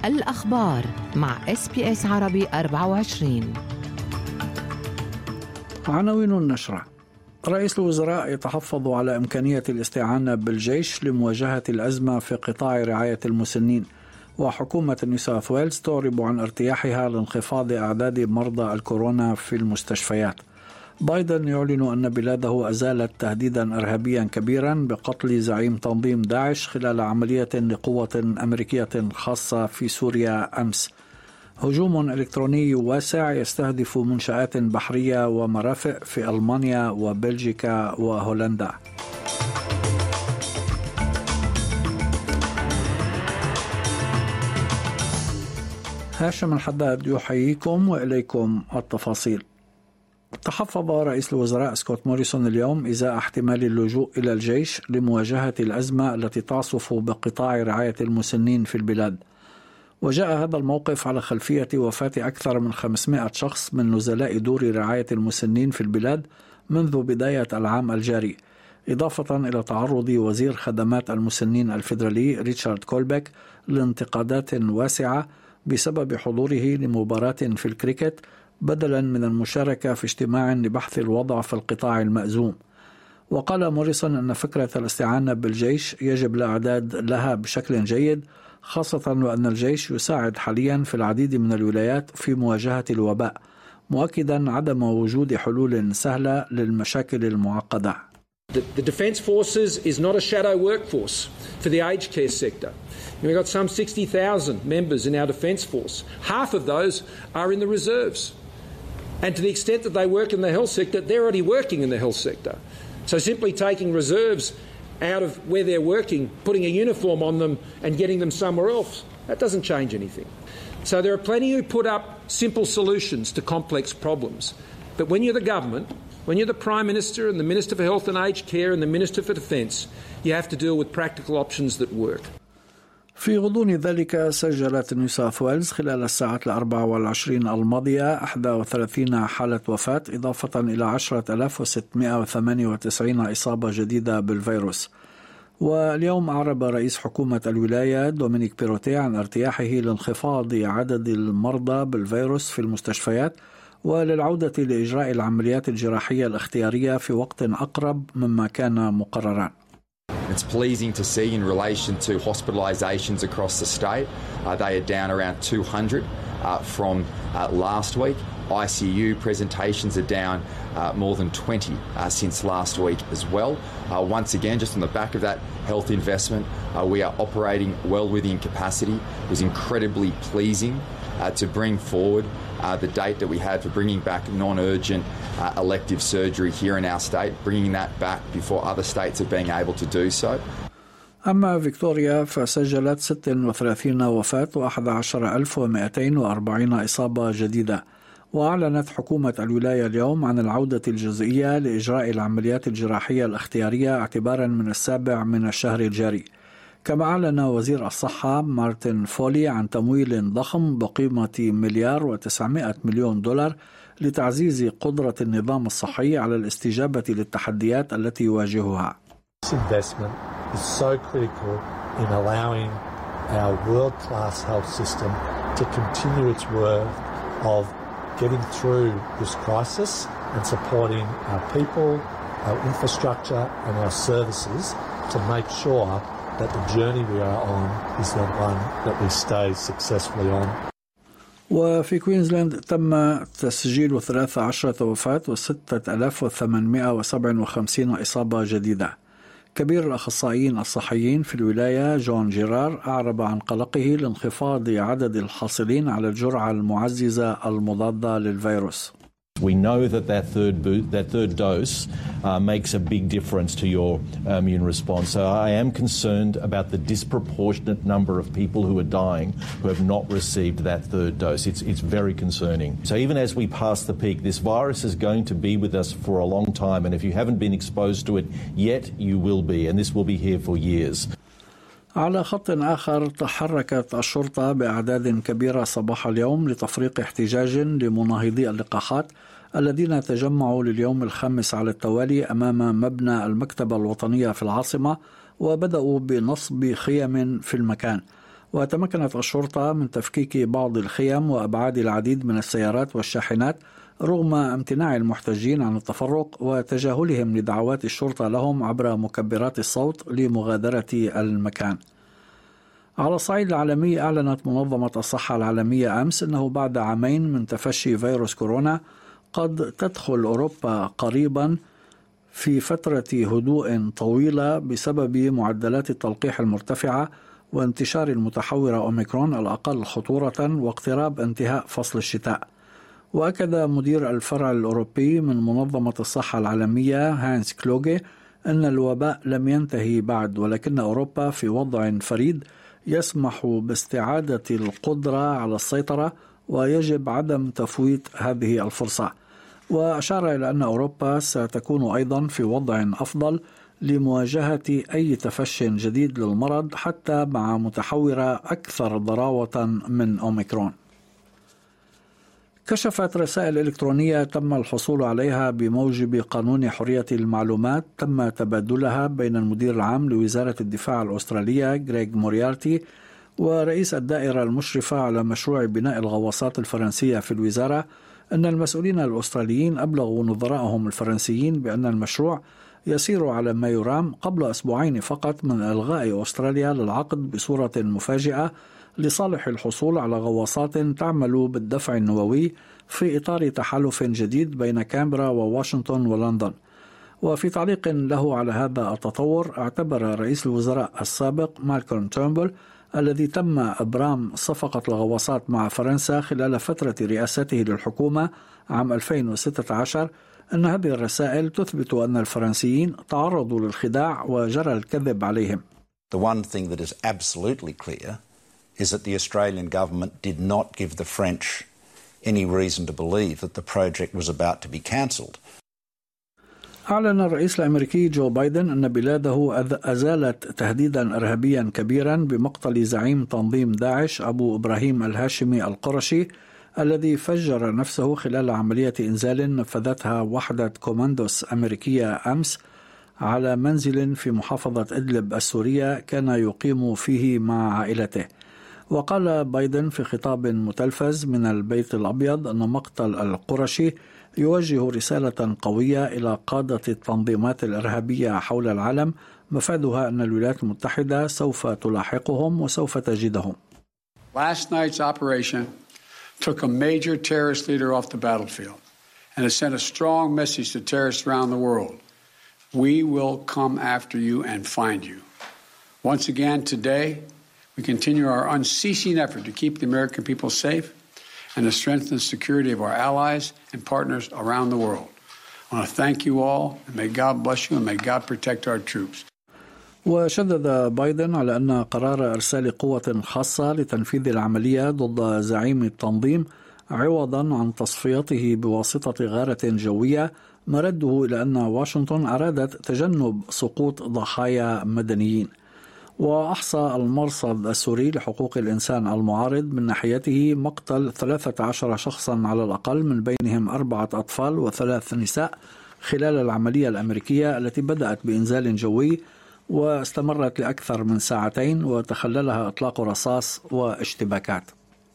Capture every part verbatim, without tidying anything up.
الأخبار مع إس بي إس عربي أربعة وعشرين. عناوين النشرة: رئيس الوزراء يتحفظ على إمكانية الاستعانة بالجيش لمواجهة الأزمة في قطاع رعاية المسنين، وحكومة نيو ساوث ويلز تعرب عن ارتياحها لانخفاض أعداد مرضى الكورونا في المستشفيات. بايدن يعلن أن بلاده أزالت تهديدا إرهابيا كبيرا بقتل زعيم تنظيم داعش خلال عملية لقوة أمريكية خاصة في سوريا أمس. هجوم إلكتروني واسع يستهدف منشآت بحرية ومرافق في ألمانيا وبلجيكا وهولندا. هاشم الحداد يحييكم وإليكم التفاصيل. تحفظ رئيس الوزراء سكوت موريسون اليوم إزاء احتمال اللجوء إلى الجيش لمواجهة الأزمة التي تعصف بقطاع رعاية المسنين في البلاد. وجاء هذا الموقف على خلفية وفاة أكثر من خمسمائة شخص من نزلاء دور رعاية المسنين في البلاد منذ بداية العام الجاري، إضافة إلى تعرض وزير خدمات المسنين الفيدرالي ريتشارد كولبيك لانتقادات واسعة بسبب حضوره لمباراة في الكريكت بدلا من المشاركة في اجتماع لبحث الوضع في القطاع المأزوم. وقال موريسون أن فكرة الاستعانة بالجيش يجب الاعداد لها بشكل جيد، خاصة وأن الجيش يساعد حاليا في العديد من الولايات في مواجهة الوباء، مؤكدا عدم وجود حلول سهلة للمشاكل المعقدة. The, the Defence Forces is not a shadow workforce for the aged care sector. We've got some sixty thousand members in our Defence Force. Half of those are in the reserves. And to the extent that they work in the health sector, they're already working in the health sector. So simply taking reserves out of where they're working, putting a uniform on them and getting them somewhere else, that doesn't change anything. So there are plenty who put up simple solutions to complex problems. But when you're the government, when you're the Prime Minister and the Minister for Health and Aged Care and the Minister for Defence, you have to deal with practical options that work. في غضون ذلك سجلت نيو ساوث ويلز خلال الساعات الأربع والعشرين الماضية إحدى وثلاثين حالة وفاة، إضافة إلى عشرة آلاف وستمائة وثمانية وتسعين إصابة جديدة بالفيروس. واليوم أعرب رئيس حكومة الولاية دومينيك بيروتي عن ارتياحه لانخفاض عدد المرضى بالفيروس في المستشفيات وللعودة لإجراء العمليات الجراحية الاختيارية في وقت أقرب مما كان مقررا. It's pleasing to see in relation to hospitalisations across the state, uh, they are down around two hundred uh, from uh, last week. I C U presentations are down uh, more than twenty uh, since last week as well. Uh, once again, just on the back of that health investment, uh, we are operating well within capacity. It was incredibly pleasing uh, to bring forward uh, the date that we had for bringing back non-urgent uh, elective surgery here in our state, bringing that back before other states are being able to do so. أما فيكتوريا فسجلت ستة وثلاثين وفاة وأحد عشر ألف ومئتين وأربعين إصابة جديدة. وأعلنت حكومة الولاية اليوم عن العودة الجزئية لإجراء العمليات الجراحية الاختيارية اعتبارا من السابع من الشهر الجاري. كما أعلن وزير الصحة مارتن فولي عن تمويل ضخم بقيمة مليار وتسعمائة مليون دولار لتعزيز قدرة النظام الصحي على الاستجابة للتحديات التي يواجهها. This investment is so critical in allowing our world-class health system to continue its work of getting through this crisis and supporting our people, our infrastructure and our services to make sure that the journey we are on is the one that we stay successfully on. وفي كوينزلاند تم تسجيل ثلاث عشرة وفاة وستة آلاف وثمانمائة وسبعة وخمسين إصابة جديدة. كبير الأخصائيين الصحيين في الولاية جون جيرار أعرب عن قلقه لانخفاض عدد الحاصلين على الجرعة المعززة المضادة للفيروس. We know that that third bo- that third dose uh, makes a big difference to your immune response. So I am concerned about the disproportionate number of people who are dying who have not received that third dose. It's it's very concerning. So even as we pass the peak, this virus is going to be with us for a long time, and if you haven't been exposed to it yet, you will be, and this will be here for years. على خط آخر، تحركت الشرطة بأعداد كبيرة صباح اليوم لتفريق احتجاج لمناهضي اللقاحات الذين تجمعوا لليوم الخامس على التوالي أمام مبنى المكتبة الوطنية في العاصمة، وبدأوا بنصب خيم في المكان. وتمكنت الشرطة من تفكيك بعض الخيم وأبعاد العديد من السيارات والشاحنات رغم امتناع المحتجين عن التفرق وتجاهلهم لدعوات الشرطة لهم عبر مكبرات الصوت لمغادرة المكان. على الصعيد العالمي، أعلنت منظمة الصحة العالمية أمس أنه بعد عامين من تفشي فيروس كورونا قد تدخل أوروبا قريبا في فترة هدوء طويلة بسبب معدلات التلقيح المرتفعة وانتشار المتحورة أوميكرون الأقل خطورة واقتراب انتهاء فصل الشتاء. وأكد مدير الفرع الأوروبي من منظمة الصحة العالمية هانس كلوغي أن الوباء لم ينتهي بعد، ولكن أوروبا في وضع فريد يسمح باستعادة القدرة على السيطرة ويجب عدم تفويت هذه الفرصة. وأشار إلى أن أوروبا ستكون أيضا في وضع أفضل لمواجهة أي تفش جديد للمرض حتى مع متحورة أكثر ضراوة من أوميكرون. كشفت رسائل إلكترونية تم الحصول عليها بموجب قانون حرية المعلومات تم تبادلها بين المدير العام لوزارة الدفاع الأسترالية غريغ موريارتي ورئيس الدائرة المشرفة على مشروع بناء الغواصات الفرنسية في الوزارة أن المسؤولين الأستراليين أبلغوا نظرائهم الفرنسيين بأن المشروع يسير على ما يرام قبل أسبوعين فقط من إلغاء أستراليا للعقد بصورة مفاجئة لصالح الحصول على غواصات تعمل بالدفع النووي في إطار تحالف جديد بين كامبرا وواشنطن ولندن. وفي تعليق له على هذا التطور، اعتبر رئيس الوزراء السابق مالكولم تيرنبول الذي تم إبرام صفقة الغواصات مع فرنسا خلال فترة رئاسته للحكومة عام ألفين وستة عشر أن هذه الرسائل تثبت أن الفرنسيين تعرضوا للخداع وجرى الكذب عليهم. The one thing that is absolutely clear is that the Australian government did not give the French any reason to believe that the project was about to be cancelled. أعلن الرئيس الأمريكي جو بايدن أن بلاده أزالت تهديدا إرهابيا كبيرا بمقتل زعيم تنظيم داعش أبو إبراهيم الهاشمي القرشي الذي فجر نفسه خلال عملية إنزال نفذتها وحدة كوماندوس أمريكية أمس على منزل في محافظة إدلب السورية كان يقيم فيه مع عائلته. وقال بايدن في خطاب متلفز من البيت الأبيض أن مقتل القرشي يوجه رسالة قوية إلى قادة التنظيمات الإرهابية حول العالم مفادها أن الولايات المتحدة سوف تلاحقهم وسوف تجدهم. Last night's operation took a major terrorist leader off the battlefield and has sent a strong message to terrorists around the world. We will come after you and find you. Once again today, we continue our unceasing effort to keep the American people safe and to strengthen the security of our allies and partners around the world. I want to thank you all, and may God bless you, and may God protect our troops. وشدد بايدن على أن قرار إرسال قوة خاصة لتنفيذ العملية ضد زعيم التنظيم عوضا عن تصفيته بواسطة غارة جوية مرده إلى أن واشنطن أرادت تجنب سقوط ضحايا مدنيين. وأحصى المرصد السوري لحقوق الإنسان المعارض من ناحيته مقتل ثلاثة عشر شخصا على الأقل من بينهم أربعة أطفال وثلاث نساء خلال العملية الأمريكية التي بدأت بإنزال جوي واستمرت لأكثر من ساعتين وتخللها إطلاق رصاص واشتباكات.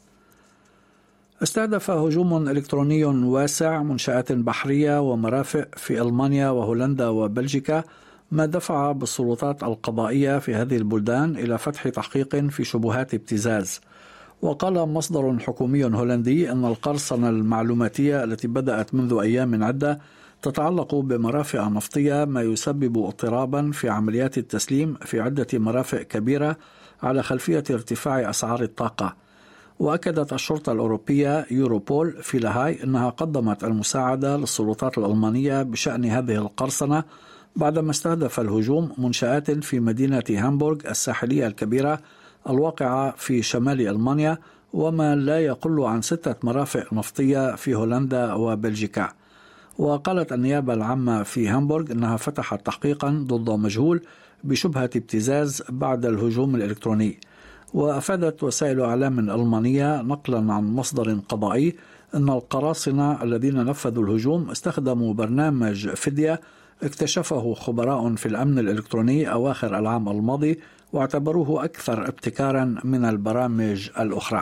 استهدف هجوم إلكتروني واسع منشآت بحرية ومرافق في ألمانيا وهولندا وبلجيكا، ما دفع بالسلطات القضائية في هذه البلدان إلى فتح تحقيق في شبهات ابتزاز. وقال مصدر حكومي هولندي أن القرصنة المعلوماتية التي بدأت منذ أيام عدة تتعلق بمرافق نفطية، ما يسبب اضطرابا في عمليات التسليم في عدة مرافق كبيرة على خلفية ارتفاع أسعار الطاقة. وأكدت الشرطة الأوروبية يوروبول في لاهاي أنها قدمت المساعدة للسلطات الألمانية بشأن هذه القرصنة بعدما استهدف الهجوم منشآت في مدينة هامبورغ الساحلية الكبيرة الواقعة في شمال ألمانيا، وما لا يقل عن ستة مرافق نفطية في هولندا وبلجيكا. وقالت النيابة العامة في هامبورغ أنها فتحت تحقيقا ضد مجهول بشبهة ابتزاز بعد الهجوم الإلكتروني. وأفادت وسائل إعلام ألمانية نقلا عن مصدر قضائي أن القراصنة الذين نفذوا الهجوم استخدموا برنامج فدية اكتشفه خبراء في الأمن الإلكتروني أواخر العام الماضي، واعتبروه أكثر ابتكارا من البرامج الأخرى.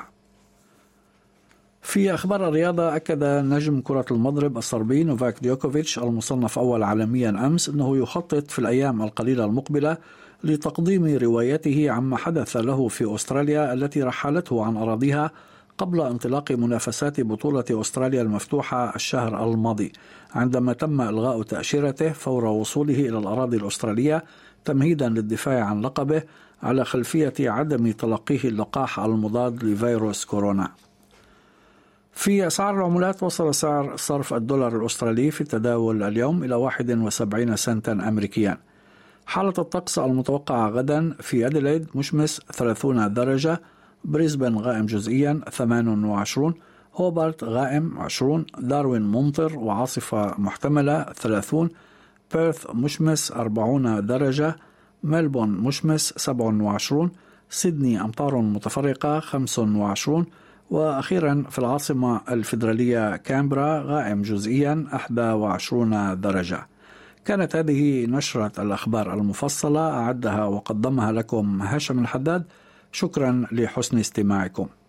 في أخبار الرياضة، أكد نجم كرة المضرب الصربي نوفاك ديوكوفيتش المصنف أول عالميا أمس أنه يخطط في الأيام القليلة المقبلة لتقديم روايته عما حدث له في أستراليا التي رحلته عن أراضيها قبل انطلاق منافسات بطولة أستراليا المفتوحة الشهر الماضي، عندما تم إلغاء تأشيرته فور وصوله إلى الأراضي الأسترالية تمهيدا للدفاع عن لقبه على خلفية عدم تلقيه اللقاح المضاد لفيروس كورونا. في أسعار العملات، وصل سعر صرف الدولار الأسترالي في التداول اليوم إلى واحد وسبعين سنتا أمريكيا. حالة الطقس المتوقعة غدا: في أديلايد مشمس ثلاثين درجة، بريسبن غائم جزئيا ثمان وعشرين، هوبارت غائم عشرين، داروين ممطر وعاصفة محتملة ثلاثين، بيرث مشمس أربعين درجة، ملبون مشمس سبعة وعشرين، سيدني أمطار متفرقة خمسة وعشرين، وأخيرا في العاصمة الفيدرالية كامبرا غائم جزئيا إحدى وعشرين درجة. كانت هذه نشرة الأخبار المفصلة، أعدها وقدمها لكم هاشم الحداد. شكرا لحسن استماعكم.